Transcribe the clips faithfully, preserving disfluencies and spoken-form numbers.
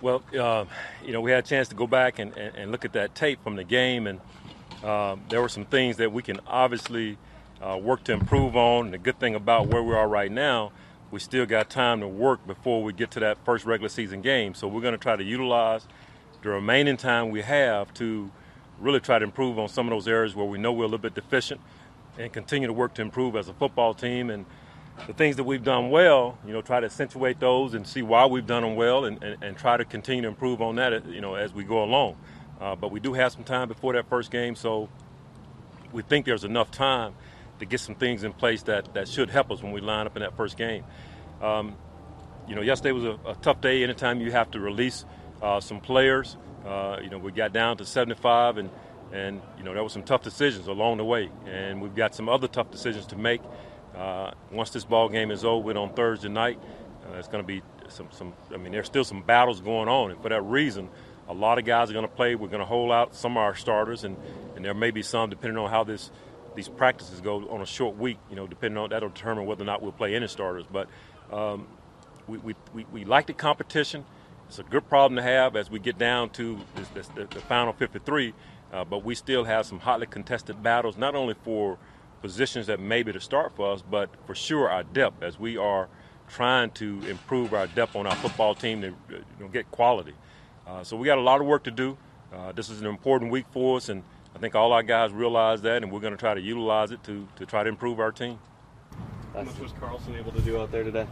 Well, uh, you know, we had a chance to go back and, and, and look at that tape from the game, and uh, there were some things that we can obviously uh, work to improve on. And the good thing about where we are right now, we still got time to work before we get to that first regular season game. So we're going to try to utilize the remaining time we have to really try to improve on some of those areas where we know we're a little bit deficient, and continue to work to improve as a football team. And the things that we've done well, you know, try to accentuate those and see why we've done them well, and, and, and try to continue to improve on that, you know, as we go along. Uh, but we do have some time before that first game, so we think there's enough time to get some things in place that, that should help us when we line up in that first game. Um, you know, yesterday was a, a tough day. Anytime you have to release uh, some players, uh, you know, we got down to seventy-five, and, and, you know, there were some tough decisions along the way. And we've got some other tough decisions to make. Uh, once this ball game is over with on Thursday night, uh, it's going to be some, some, I mean, there's still some battles going on. And for that reason, a lot of guys are going to play. We're going to hold out some of our starters, and, and there may be some, depending on how this these practices go on a short week, you know, depending on that will determine whether or not we'll play any starters. But um, we, we, we, we like the competition. It's a good problem to have as we get down to this, this, the, the final fifty-three, uh, but we still have some hotly contested battles, not only for positions that may be to start for us, but for sure our depth, as we are trying to improve our depth on our football team to, you know, get quality. Uh, so we got a lot of work to do. Uh, this is an important week for us, and I think all our guys realize that, and we're going to try to utilize it to, to try to improve our team. How much was Carlson able to do out there today?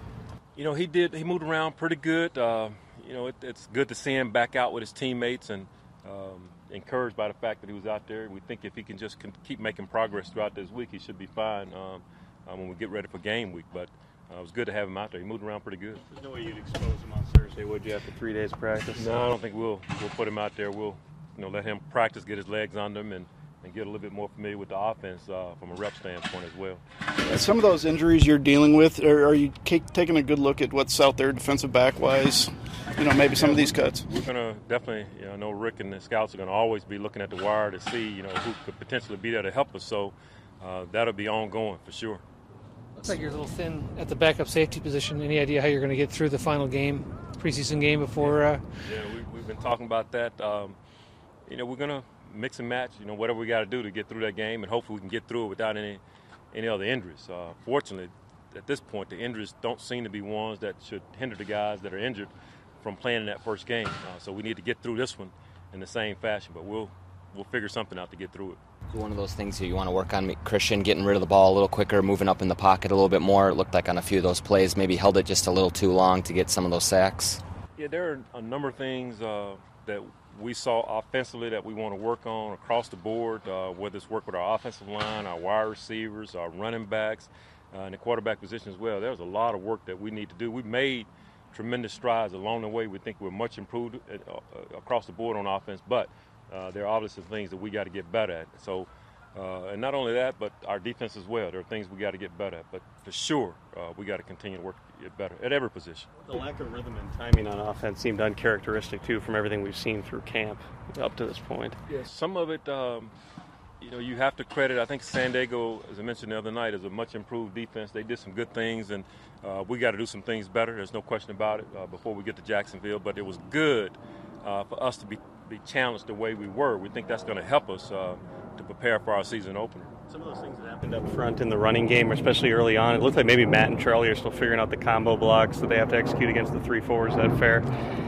You know, he did. He moved around pretty good. Uh, you know, it, it's good to see him back out with his teammates, and um, encouraged by the fact that he was out there. We think if he can just keep making progress throughout this week, he should be fine um, uh, when we get ready for game week. But uh, it was good to have him out there. He moved around pretty good. There's no way you'd expose him on Thursday, would you, after three days of practice? No, I don't think we'll we'll put him out there. We'll you know let him practice, get his legs under him, and, and get a little bit more familiar with the offense uh, from a rep standpoint as well. Some of those injuries you're dealing with, are, are you c- taking a good look at what's out there defensive back-wise? You know, maybe some yeah, of these cuts. We're going to definitely, you know, I know Rick and the scouts are going to always be looking at the wire to see, you know, who could potentially be there to help us. So uh, that'll be ongoing for sure. Looks like you're a little thin at the backup safety position. Any idea how you're going to get through the final game, preseason game before? Uh... Yeah, we, we've been talking about that. Um, you know, we're going to mix and match, you know, whatever we got to do to get through that game, and hopefully we can get through it without any any other injuries. Uh, fortunately, at this point, the injuries don't seem to be ones that should hinder the guys that are injured from playing in that first game. Uh, so we need to get through this one in the same fashion, but we'll we'll figure something out to get through it. One of those things you want to work on, Christian, getting rid of the ball a little quicker, moving up in the pocket a little bit more. It looked like on a few of those plays, maybe held it just a little too long to get some of those sacks. Yeah, there are a number of things uh, that we saw offensively that we want to work on across the board, uh, whether it's work with our offensive line, our wide receivers, our running backs, uh, and the quarterback position as well. There's a lot of work that we need to do. We've made tremendous strides along the way. We think we're much improved uh, across the board on offense, but uh, there are obviously things that we got to get better at. So, uh, and not only that, but our defense as well. There are things we got to get better at. But for sure, uh, we got to continue to work to get better at every position. The lack of rhythm and timing on offense seemed uncharacteristic, too, from everything we've seen through camp up to this point. Yeah, some of it, um, you know, you have to credit, I think San Diego, as I mentioned the other night, is a much improved defense. They did some good things, and uh, we got to do some things better. There's no question about it uh, before we get to Jacksonville. But it was good uh, for us to be, be challenged the way we were. We think that's going to help us uh, to prepare for our season opener. Some of those things that happened up front in the running game, especially early on, it looked like maybe Matt and Charlie are still figuring out the combo blocks that they have to execute against the three four. Is that fair?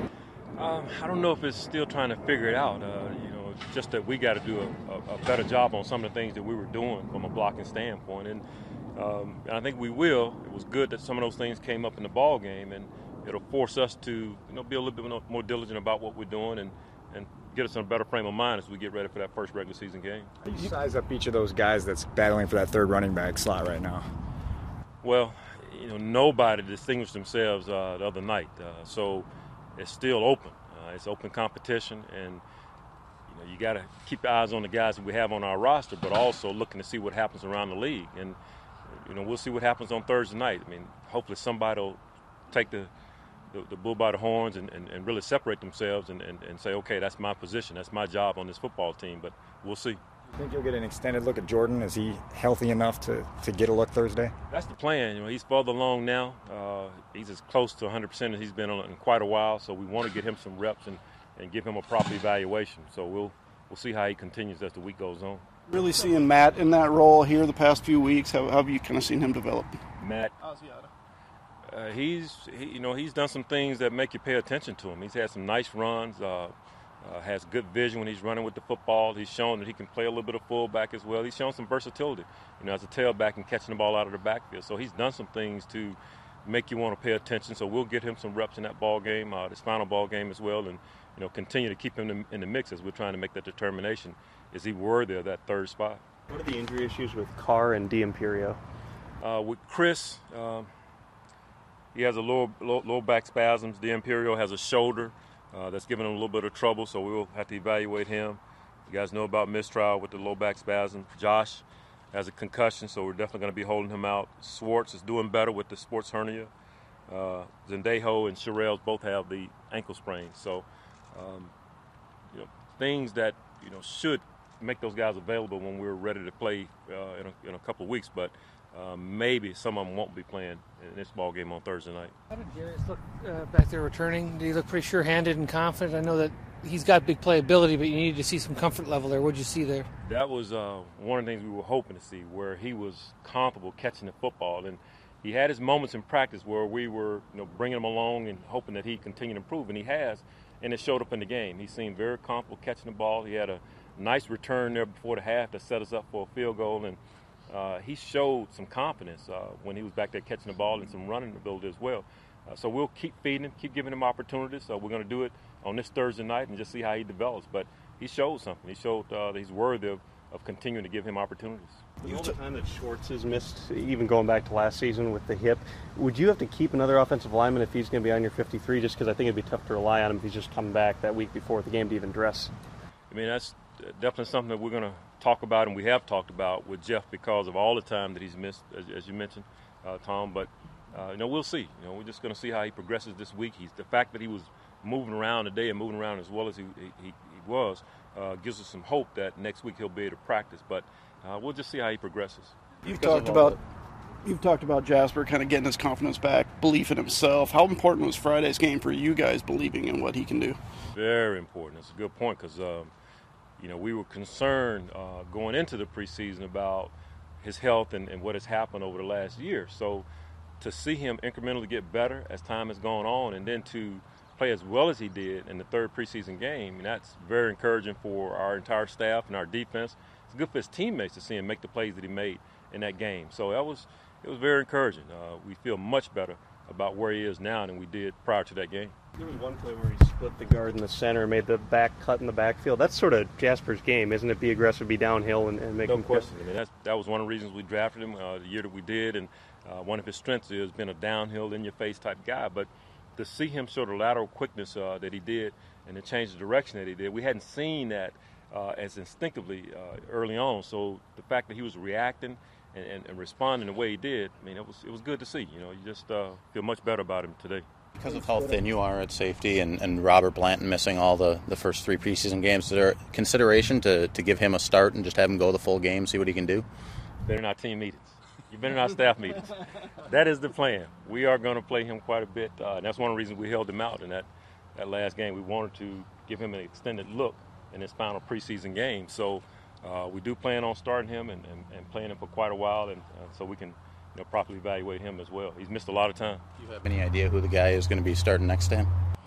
Um, I don't know if it's still trying to figure it out. Uh, you know, it's just that we got to do a, a, a better job on some of the things that we were doing from a blocking standpoint, and, um, and I think we will. It was good that some of those things came up in the ball game, and it'll force us to, you know, be a little bit more diligent about what we're doing, and, and get us in a better frame of mind as we get ready for that first regular season game. How do you size up each of those guys that's battling for that third running back slot right now? Well, you know, nobody distinguished themselves uh, the other night, uh, so it's still open. Uh, it's open competition, and you know, you got to keep your eyes on the guys that we have on our roster, but also looking to see what happens around the league. And you know, we'll see what happens on Thursday night. I mean, hopefully somebody will take the the, the bull by the horns and, and, and really separate themselves and, and, and say, okay, that's my position, that's my job on this football team. But we'll see. You think you'll get an extended look at Jordan? Is he healthy enough to, to get a look Thursday? That's the plan. You know, he's further along now. Uh, he's as close to one hundred percent as he's been on in quite a while. So we want to get him some reps and, and give him a proper evaluation. So we'll we'll see how he continues as the week goes on. Really seeing Matt in that role here the past few weeks. How, how have you kind of seen him develop? Matt, uh, he's he, you know he's done some things that make you pay attention to him. He's had some nice runs. Uh, Uh, has good vision when he's running with the football. He's shown that he can play a little bit of fullback as well. He's shown some versatility, you know, as a tailback and catching the ball out of the backfield. So he's done some things to make you want to pay attention. So we'll get him some reps in that ball game, uh, this final ball game as well, and you know, continue to keep him in, in the mix as we're trying to make that determination. Is he worthy of that third spot? What are the injury issues with Carr and D'Imperio? Uh, with Chris, um, he has a lower, low, low back spasms. D'Imperio has a shoulder. Uh, that's giving him a little bit of trouble, so we'll have to evaluate him. You guys know about mistrial with the low back spasm. Josh has a concussion, so we're definitely going to be holding him out. Swartz is doing better with the sports hernia. Uh, Zendejo and Sherrells both have the ankle sprains. So, um, you know, things that, you know, should make those guys available when we're ready to play uh, in, a, in a couple of weeks. But uh, maybe some of them won't be playing in this ball game on Thursday night. How did Darius look uh, back there returning? Did he look pretty sure-handed and confident? I know that he's got big playability, but you needed to see some comfort level there. What did you see there? That was uh, one of the things we were hoping to see, where he was comfortable catching the football. And he had his moments in practice where we were, you know, bringing him along and hoping that he'd continue to improve, and he has, and it showed up in the game. He seemed very comfortable catching the ball. He had a nice return there before the half that set us up for a field goal, and uh, he showed some confidence uh, when he was back there catching the ball and some running ability as well. Uh, so we'll keep feeding him, keep giving him opportunities. So we're going to do it on this Thursday night and just see how he develops. But he showed something. He showed uh, that he's worthy of, of continuing to give him opportunities. All the time that Schwartz has missed, even going back to last season with the hip, would you have to keep another offensive lineman if he's going to be on your fifty-three? Just because I think it'd be tough to rely on him if he's just coming back that week before the game to even dress. I mean, that's definitely something that we're going to talk about, and we have talked about with Jeff because of all the time that he's missed, as, as you mentioned, uh, Tom. But uh, you know, we'll see. You know, we're just going to see how he progresses this week. He's the fact that he was moving around today and moving around as well as he he, he was uh, gives us some hope that next week he'll be able to practice. But uh, we'll just see how he progresses. You've talked about you've talked about Jasper kind of getting his confidence back, belief in himself. How important was Friday's game for you guys believing in what he can do? Very important. It's a good point because um, you know, we were concerned uh, going into the preseason about his health and, and what has happened over the last year. So to see him incrementally get better as time has gone on, and then to play as well as he did in the third preseason game, and that's very encouraging for our entire staff and our defense. It's good for his teammates to see him make the plays that he made in that game. So that was it was very encouraging. Uh, we feel much better about where he is now than we did prior to that game. There was one play where he split the guard in the center, made the back cut in the backfield. That's sort of Jasper's game, isn't it? Be aggressive, be downhill, and, and make no him question. I mean, that's, that was one of the reasons we drafted him uh, the year that we did, and uh, one of his strengths has been a downhill, in-your-face type guy. But to see him show the lateral quickness uh, that he did and to change the direction that he did, we hadn't seen that uh, as instinctively uh, early on. So the fact that he was reacting and, and, and responding the way he did, I mean, it was it was good to see. You know, you just uh, feel much better about him today. Because of how thin you are at safety and, and Robert Blanton missing all the, the first three preseason games, is there consideration to, to give him a start and just have him go the full game, see what he can do? Been in our team meetings. You've been in our staff meetings. That is the plan. We are going to play him quite a bit, uh, and that's one of the reasons we held him out in that, that last game. We wanted to give him an extended look in his final preseason game. So uh, we do plan on starting him and, and, and playing him for quite a while, and uh, so we can you know, properly evaluate him as well. He's missed a lot of time. Do you have any idea who the guy is going to be starting next to him?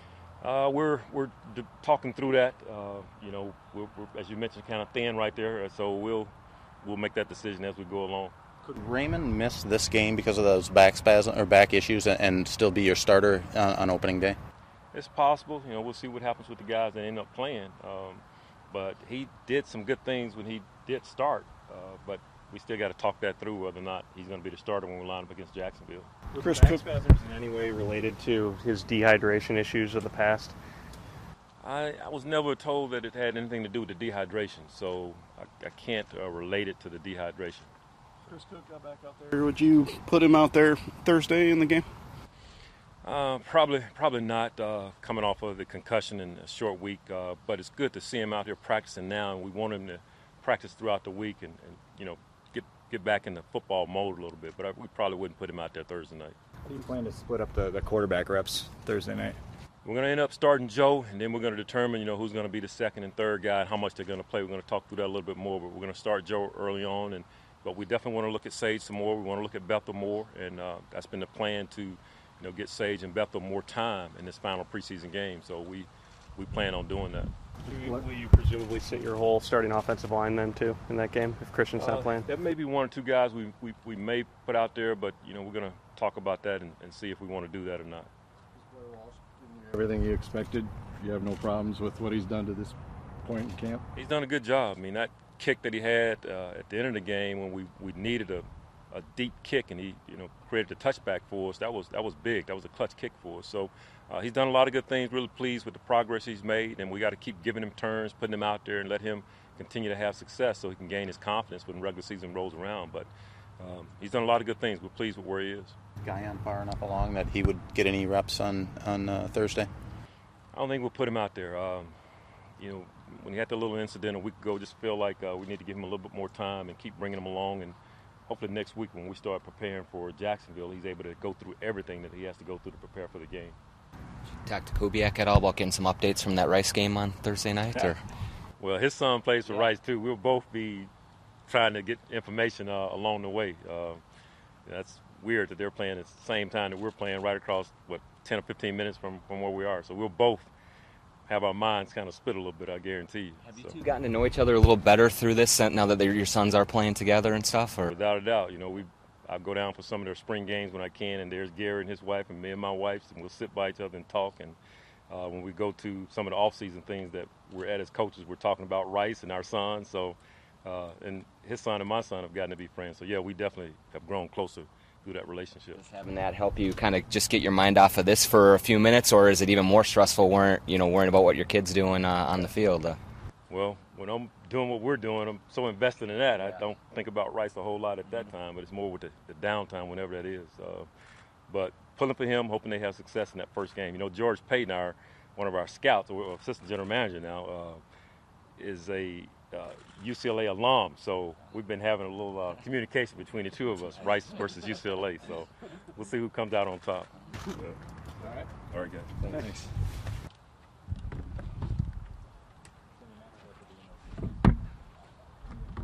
Uh, we're we're d- talking through that. Uh, you know, we're, we're, as you mentioned, kind of thin right there. So we'll we'll make that decision as we go along. Could Raymond miss this game because of those back spasm or back issues and, and still be your starter on, on opening day? It's possible. You know, we'll see what happens with the guys that end up playing. Um, but he did some good things when he did start. Uh, but we still got to talk that through whether or not he's going to be the starter when we line up against Jacksonville. Were Chris back Cook- spasms in any way related to his dehydration issues of the past? I, I was never told that it had anything to do with the dehydration, so I, I can't uh, relate it to the dehydration. Chris Cook got back out there. Would you put him out there Thursday in the game? Uh, probably, probably not. Uh, coming off of the concussion in a short week, uh, but it's good to see him out here practicing now, and we want him to practice throughout the week and, and you know, get get back in the football mode a little bit. But I, we probably wouldn't put him out there Thursday night. How do you plan to split up the, the quarterback reps Thursday night? We're going to end up starting Joe, and then we're going to determine, you know, who's going to be the second and third guy and how much they're going to play. We're going to talk through that a little bit more, but we're going to start Joe early on. And but we definitely want to look at Sage some more. We want to look at Bethel more, and uh, that's been the plan to, you know, get Sage and Bethel more time in this final preseason game. So we we plan on doing that. Will you, will you presumably sit your whole starting offensive line then too in that game if Christian's not Uh, playing? There may be one or two guys we, we, we may put out there, but you know we're going to talk about that and, and see if we want to do that or not. Everything you expected? You have no problems with what he's done to this point in camp? He's done a good job. I mean, that kick that he had uh, at the end of the game when we, we needed a, a deep kick and he you know created the touchback for us, that was that was big. That was a clutch kick for us. So uh, he's done a lot of good things. Really pleased with the progress he's made, and we got to keep giving him turns, putting him out there, and let him continue to have success so he can gain his confidence when regular season rolls around. But um, he's done a lot of good things. We're pleased with where he is. Guyon far enough along that he would get any reps on on uh, Thursday? I don't think we'll put him out there. Um, you know, when he had the little incident a week ago, just feel like uh, we need to give him a little bit more time and keep bringing him along. And hopefully next week when we start preparing for Jacksonville, he's able to go through everything that he has to go through to prepare for the game. Talk to Kubiak at all about getting some updates from that Rice game on Thursday night? Or? Well, his son plays for Rice, too. We'll both be trying to get information uh, along the way. Uh, that's weird that they're playing at the same time that we're playing right across, what, ten or fifteen minutes from, from where we are. So we'll both have our minds kind of split a little bit, I guarantee you. Have you so. two gotten to know each other a little better through this now that your sons are playing together and stuff? Or? Without a doubt. You know, we I go down for some of their spring games when I can, and there's Gary and his wife and me and my wife, and we'll sit by each other and talk. And uh, when we go to some of the off-season things that we're at as coaches, we're talking about Rice and our son. So, uh, and his son and my son have gotten to be friends. So, yeah, we definitely have grown closer through that relationship. Does having that help you kind of just get your mind off of this for a few minutes, or is it even more stressful worrying, you know, worrying about what your kid's doing uh, on the field? Uh, well, when I'm doing what we're doing, I'm so invested in that. I don't think about Rice a whole lot at that time, but it's more with the, the downtime, whenever that is. Uh, but pulling for him, hoping they have success in that first game. You know, George Payton, our one of our scouts, or assistant general manager now, uh, is a uh, U C L A alum. So we've been having a little uh, communication between the two of us, Rice versus U C L A. So we'll see who comes out on top. All right. All right, guys. Thanks.